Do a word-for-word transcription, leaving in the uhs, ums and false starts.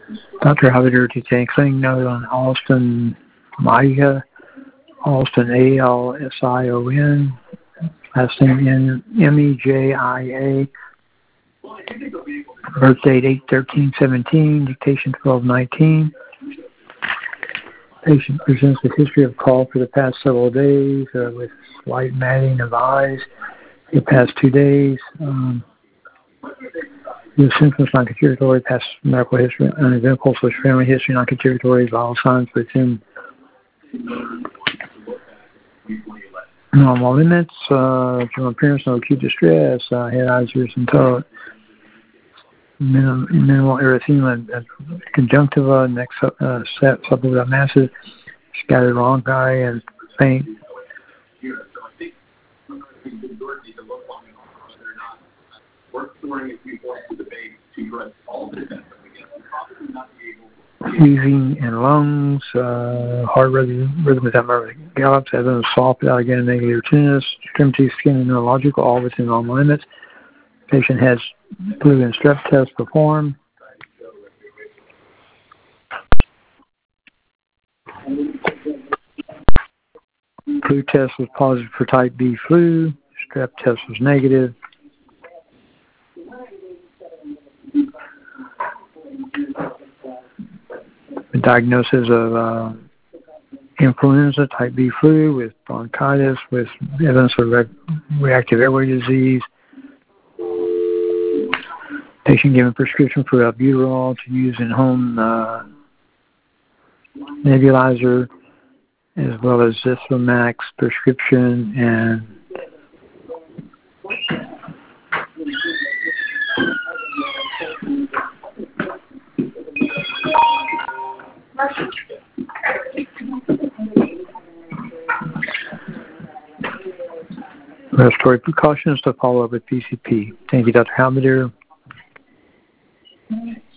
Doctor Javier to take clinic note on Alston Maya, Alston A L S I O N, last name M E J I A, birth date eight thirteen seventeen, dictation twelve nineteen. Patient presents with history of cough for the past several days uh, with slight matting of eyes for the past two days. Um, the symptoms non-contributory, past medical history, uneventful, social family history, non-contributory, vital signs within normal limits, uh, general appearance, no acute distress, uh, head, eyes, ears, and throat. Minim, minimal erythema, conjunctiva, neck uh, set, sublunar masses, scattered rhonchi, and faint. Wheezing in lungs, uh, heart rhythm, rhythm without rhythmic gallops, evidence of soft without again negative tinnitus, extremity, skin, and neurological, all within normal limits. Patient has flu and strep test performed. Flu test was positive for type B flu. Strep test was negative. The diagnosis of uh, influenza, type B flu with bronchitis, with evidence of re- reactive airway disease. Patient given prescription for albuterol to use in home uh, nebulizer, as well as Zithromax prescription and respiratory precautions to follow up with P C P. Thank you, Doctor Halmadir.